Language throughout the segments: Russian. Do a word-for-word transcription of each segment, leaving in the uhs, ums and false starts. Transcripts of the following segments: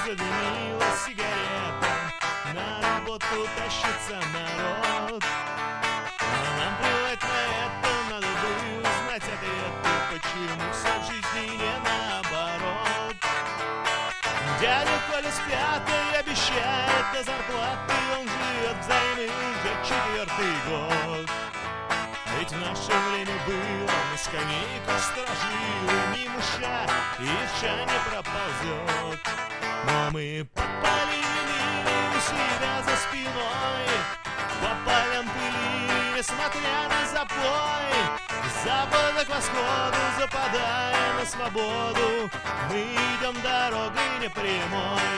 задымила сигарета, на работу тащится народ. А нам плевать на это, надо бы узнать ответы, почему все в жизни не наоборот. Дядя Коля с пятой обещает до зарплаты, он живет взаймы уже четвертый год. Ведь в наше время было на скамейках сторожилы, ни мыша и вша не проползет. Но мы попалили у себя за спиной, по полям пыли, несмотря на запой. С запада к восходу, западая на свободу, мы идем дорогой непрямой.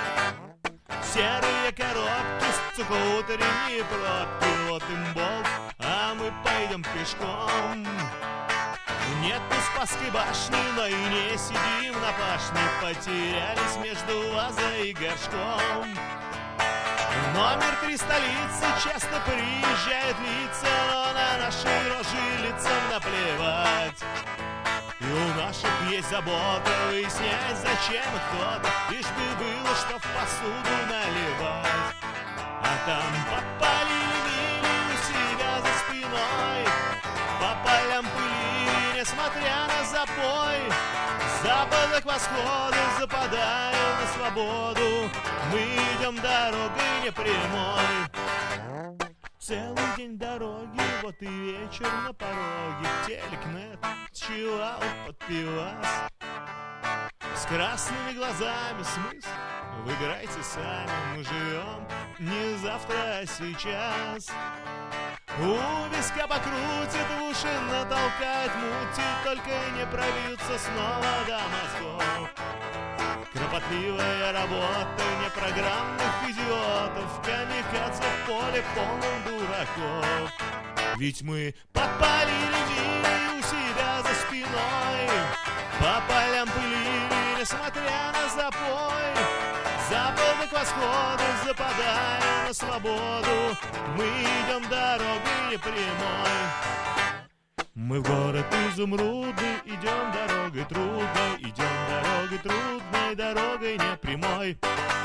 Серые коробки, сука, утренние пробки, вот им болт, а мы пойдем пешком. Нету Спасской башни, но и не сидим на пашне, потерялись между вазой и горшком. Номер три столицы часто приезжают лица, но на наши рожи лицам наплевать. И у наших есть забота выяснять, зачем и кто-то, лишь бы было, что в посуду наливать. А там попалили мили у себя за спиной, по полям пыли, несмотря на запой. С запада к восходу, западая на свободу, мы идем дорогой непрямой. Целый день дороги, вот и вечер на пороге, телекнет, чилаут под пивас. С красными глазами смысл выбирайте сами, мы живем не завтра, а сейчас. У виска покрутит, в уши натолкает мутить, только не пробьются снова до мозгов. Кропотливая работа непрограммных идиотов, камикадзе в поле полном дураков. Ведь мы попалили мили у себя за спиной, по полям пылили, несмотря на запой. С запада к восходу, западая на свободу, мы идем дорогой непрямой. Мы в город изумрудный, идем дорогой трудной, идем дорогой трудной, дорогой непрямой.